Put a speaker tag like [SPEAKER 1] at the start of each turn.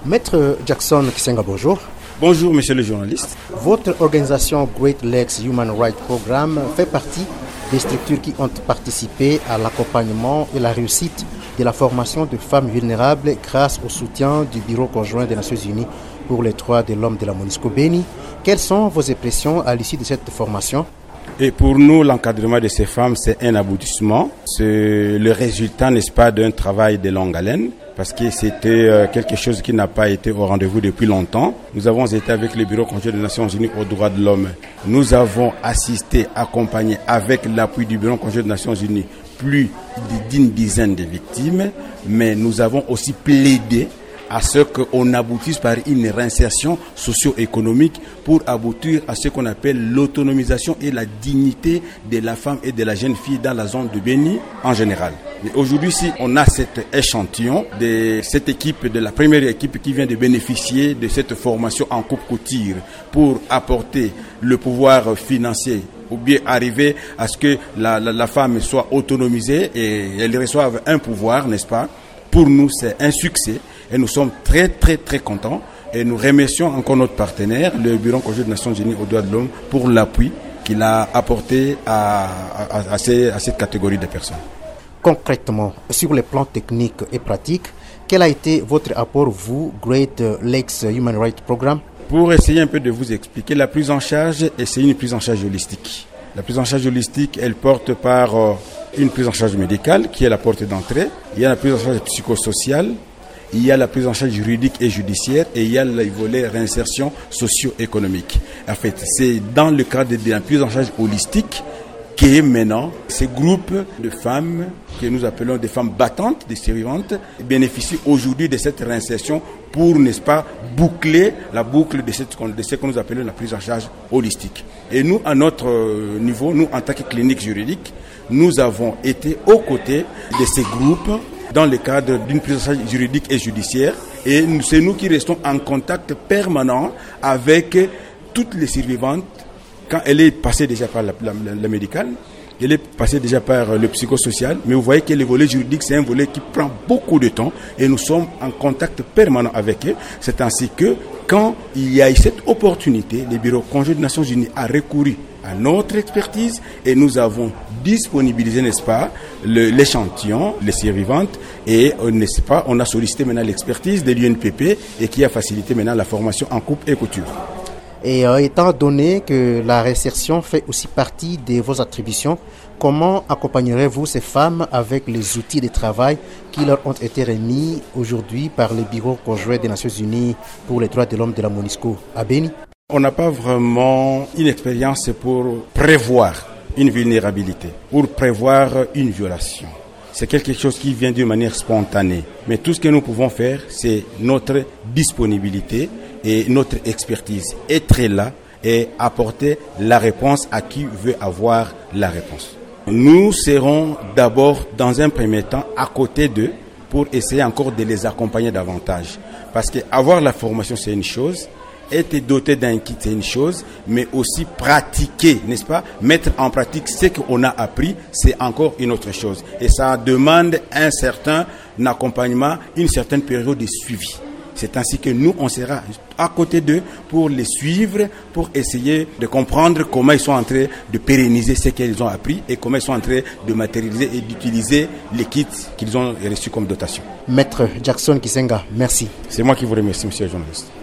[SPEAKER 1] Maître Jackson Kisenga, bonjour.
[SPEAKER 2] Bonjour, monsieur le journaliste.
[SPEAKER 1] Votre organisation Great Lakes Human Rights Programme fait partie des structures qui ont participé à l'accompagnement et la réussite de la formation de femmes vulnérables grâce au soutien du Bureau conjoint des Nations Unies pour les droits de l'homme de la MONUSCO Béni. Quelles sont vos impressions à l'issue de cette formation?
[SPEAKER 2] Et pour nous, l'encadrement de ces femmes, c'est un aboutissement. C'est le résultat, n'est-ce pas, d'un travail de longue haleine, parce que c'était quelque chose qui n'a pas été au rendez-vous depuis longtemps. Nous avons été avec le Bureau conjoint des Nations Unies aux droits de l'homme. Nous avons assisté, accompagné avec l'appui du Bureau conjoint des Nations Unies plus d'une dizaine de victimes, mais nous avons aussi plaidé à ce qu'on aboutisse par une réinsertion socio-économique pour aboutir à ce qu'on appelle l'autonomisation et la dignité de la femme et de la jeune fille dans la zone de Béni en général. Mais aujourd'hui, si on a cet échantillon de cette équipe, de la première équipe qui vient de bénéficier de cette formation en coupe-couture pour apporter le pouvoir financier ou bien arriver à ce que la femme soit autonomisée et elle reçoive un pouvoir, n'est-ce pas? Pour nous, c'est un succès et nous sommes très, très, très contents. Et nous remercions encore notre partenaire, le Bureau conjoint des Nations Unies aux droits de l'homme, pour l'appui qu'il a apporté à cette catégorie de personnes.
[SPEAKER 1] Concrètement, sur les plans techniques et pratiques, quel a été votre apport, vous, Great Lakes Human Rights Programme?
[SPEAKER 2] Pour essayer un peu de vous expliquer, la prise en charge, c'est une prise en charge holistique. La prise en charge holistique, elle porte par une prise en charge médicale, qui est la porte d'entrée. Il y a la prise en charge psychosociale, il y a la prise en charge juridique et judiciaire, et il y a le volet réinsertion socio-économique. En fait, c'est dans le cadre de la prise en charge holistique que maintenant, ces groupes de femmes, que nous appelons des femmes battantes, des survivantes, bénéficient aujourd'hui de cette réinsertion pour, n'est-ce pas, boucler la boucle de ce que nous appelons la prise en charge holistique. Et nous, à notre niveau, nous, en tant que clinique juridique, nous avons été aux côtés de ces groupes dans le cadre d'une prise en charge juridique et judiciaire. Et c'est nous qui restons en contact permanent avec toutes les survivantes quand elle est passée déjà par la médicale, elle est passée déjà par le psychosocial, mais vous voyez que le volet juridique, c'est un volet qui prend beaucoup de temps et nous sommes en contact permanent avec eux. C'est ainsi que quand il y a eu cette opportunité, le Bureau conjoint des Nations Unies a recouru à notre expertise et nous avons disponibilisé, n'est-ce pas, l'échantillon, les survivantes et, n'est-ce pas, on a sollicité maintenant l'expertise de l'UNPP et qui a facilité maintenant la formation en coupe et couture.
[SPEAKER 1] Et étant donné que la réinsertion fait aussi partie de vos attributions, comment accompagnerez-vous ces femmes avec les outils de travail qui leur ont été remis aujourd'hui par le Bureau conjoint des Nations Unies pour les droits de l'homme de la MONUSCO à Béni?
[SPEAKER 2] On n'a pas vraiment une expérience pour prévoir une vulnérabilité, pour prévoir une violation. C'est quelque chose qui vient d'une manière spontanée. Mais tout ce que nous pouvons faire, c'est notre disponibilité et notre expertise. Être là et apporter la réponse à qui veut avoir la réponse. Nous serons d'abord, dans un premier temps, à côté d'eux pour essayer encore de les accompagner davantage. Parce que avoir la formation, c'est une chose. Être doté d'un kit, c'est une chose, mais aussi pratiquer, n'est-ce pas? Mettre en pratique ce qu'on a appris, c'est encore une autre chose. Et ça demande un certain accompagnement, une certaine période de suivi. C'est ainsi que nous, on sera à côté d'eux pour les suivre, pour essayer de comprendre comment ils sont en train de pérenniser ce qu'ils ont appris et comment ils sont en train de matérialiser et d'utiliser les kits qu'ils ont reçus comme dotation.
[SPEAKER 1] Maître Jackson Kisenga, merci.
[SPEAKER 2] C'est moi qui vous remercie, monsieur le journaliste.